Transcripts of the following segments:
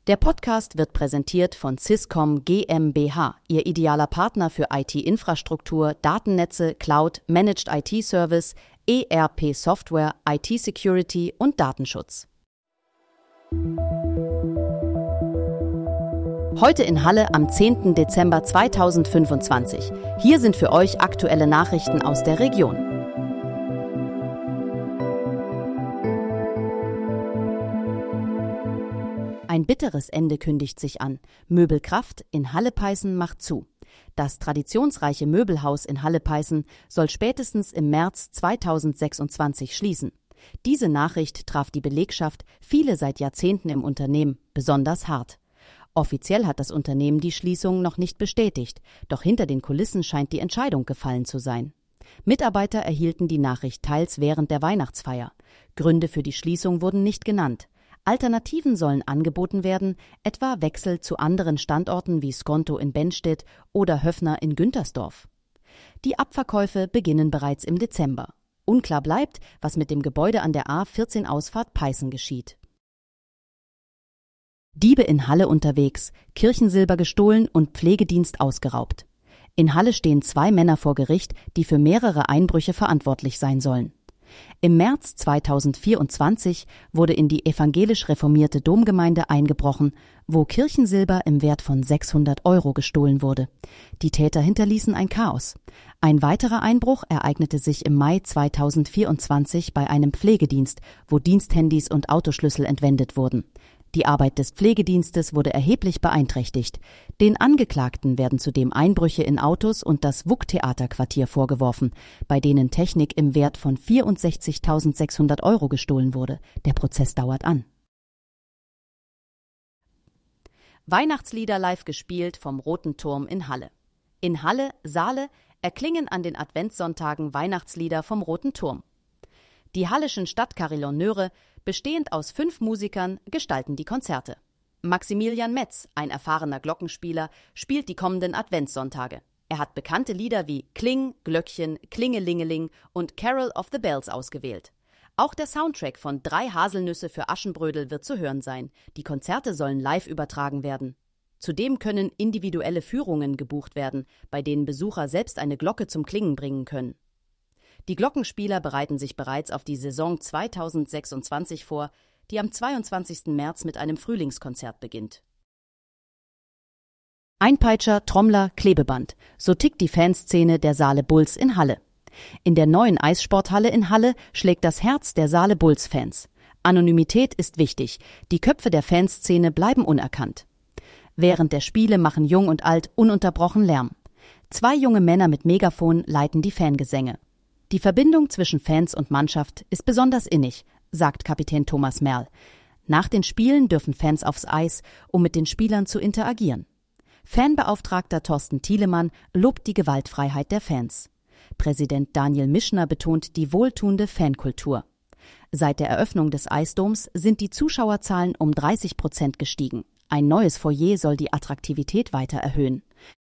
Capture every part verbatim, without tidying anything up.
Der Podcast wird präsentiert von Swisscom GmbH, Ihr idealer Partner für I T-Infrastruktur, Datennetze, Cloud, Managed I T-Service, E R P-Software, I T-Security und Datenschutz. Heute in Halle am zehnten Dezember zweitausendfünfundzwanzig. Hier sind für euch aktuelle Nachrichten aus der Region. Ein bitteres Ende kündigt sich an. Möbelkraft in Halle-Peißen macht zu. Das traditionsreiche Möbelhaus in Halle-Peißen soll spätestens im März zweitausendsechsundzwanzig schließen. Diese Nachricht traf die Belegschaft, viele seit Jahrzehnten im Unternehmen, besonders hart. Offiziell hat das Unternehmen die Schließung noch nicht bestätigt, doch hinter den Kulissen scheint die Entscheidung gefallen zu sein. Mitarbeiter erhielten die Nachricht teils während der Weihnachtsfeier. Gründe für die Schließung wurden nicht genannt. Alternativen sollen angeboten werden, etwa Wechsel zu anderen Standorten wie Skonto in Benstedt oder Höffner in Güntersdorf. Die Abverkäufe beginnen bereits im Dezember. Unklar bleibt, was mit dem Gebäude an der A vierzehn Ausfahrt Peißen geschieht. Diebe in Halle unterwegs, Kirchensilber gestohlen und Pflegedienst ausgeraubt. In Halle stehen zwei Männer vor Gericht, die für mehrere Einbrüche verantwortlich sein sollen. Im März zweitausendvierundzwanzig wurde in die evangelisch reformierte Domgemeinde eingebrochen, wo Kirchensilber im Wert von sechshundert Euro gestohlen wurde. Die Täter hinterließen ein Chaos. Ein weiterer Einbruch ereignete sich im Mai zweitausendvierundzwanzig bei einem Pflegedienst, wo Diensthandys und Autoschlüssel entwendet wurden. Die Arbeit des Pflegedienstes wurde erheblich beeinträchtigt. Den Angeklagten werden zudem Einbrüche in Autos und das W U K-Theaterquartier vorgeworfen, bei denen Technik im Wert von vierundsechzigtausendsechshundert Euro gestohlen wurde. Der Prozess dauert an. Weihnachtslieder live gespielt vom Roten Turm in Halle. In Halle, Saale erklingen an den Adventssonntagen Weihnachtslieder vom Roten Turm. Die hallischen Stadtcarillonneure, bestehend aus fünf Musikern, gestalten die Konzerte. Maximilian Metz, ein erfahrener Glockenspieler, spielt die kommenden Adventssonntage. Er hat bekannte Lieder wie Kling, Glöckchen, Klingelingeling und Carol of the Bells ausgewählt. Auch der Soundtrack von Drei Haselnüsse für Aschenbrödel wird zu hören sein. Die Konzerte sollen live übertragen werden. Zudem können individuelle Führungen gebucht werden, bei denen Besucher selbst eine Glocke zum Klingen bringen können. Die Glockenspieler bereiten sich bereits auf die Saison zweitausendsechsundzwanzig vor, die am zweiundzwanzigsten März mit einem Frühlingskonzert beginnt. Einpeitscher, Trommler, Klebeband. So tickt die Fanszene der Saale Bulls in Halle. In der neuen Eissporthalle in Halle schlägt das Herz der Saale Bulls-Fans. Anonymität ist wichtig. Die Köpfe der Fanszene bleiben unerkannt. Während der Spiele machen Jung und Alt ununterbrochen Lärm. Zwei junge Männer mit Megafon leiten die Fangesänge. Die Verbindung zwischen Fans und Mannschaft ist besonders innig, sagt Kapitän Thomas Merl. Nach den Spielen dürfen Fans aufs Eis, um mit den Spielern zu interagieren. Fanbeauftragter Thorsten Thielemann lobt die Gewaltfreiheit der Fans. Präsident Daniel Mischner betont die wohltuende Fankultur. Seit der Eröffnung des Eisdoms sind die Zuschauerzahlen um dreißig Prozent gestiegen. Ein neues Foyer soll die Attraktivität weiter erhöhen.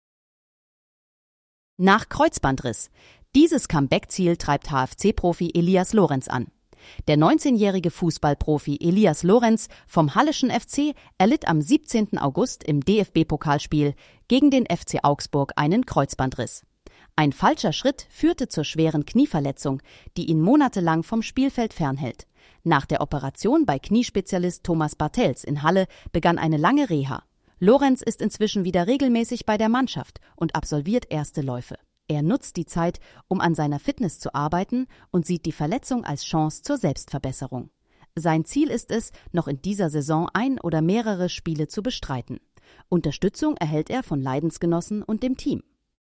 Nach Kreuzbandriss. Dieses Comeback-Ziel treibt H F C-Profi Elias Lorenz an. Der neunzehnjährige Fußballprofi Elias Lorenz vom Halleschen F C erlitt am siebzehnten August im D F B-Pokalspiel gegen den F C Augsburg einen Kreuzbandriss. Ein falscher Schritt führte zur schweren Knieverletzung, die ihn monatelang vom Spielfeld fernhält. Nach der Operation bei Kniespezialist Thomas Bartels in Halle begann eine lange Reha. Lorenz ist inzwischen wieder regelmäßig bei der Mannschaft und absolviert erste Läufe. Er nutzt die Zeit, um an seiner Fitness zu arbeiten und sieht die Verletzung als Chance zur Selbstverbesserung. Sein Ziel ist es, noch in dieser Saison ein oder mehrere Spiele zu bestreiten. Unterstützung erhält er von Leidensgenossen und dem Team.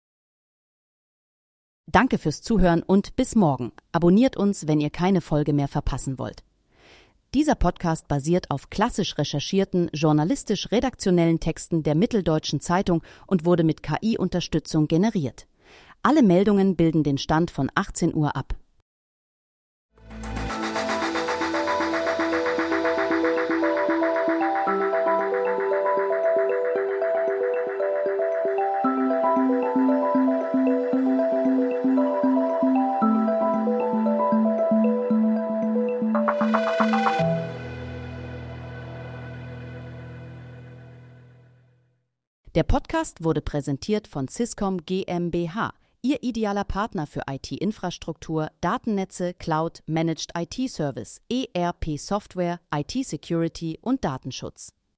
Danke fürs Zuhören und bis morgen. Abonniert uns, wenn ihr keine Folge mehr verpassen wollt. Dieser Podcast basiert auf klassisch recherchierten, journalistisch-redaktionellen Texten der Mitteldeutschen Zeitung und wurde mit K I-Unterstützung generiert. Alle Meldungen bilden den Stand von achtzehn Uhr ab. Der Podcast wurde präsentiert von Swisscom GmbH, Ihr idealer Partner für I T-Infrastruktur, Datennetze, Cloud, Managed I T-Service, E R P-Software, I T-Security und Datenschutz.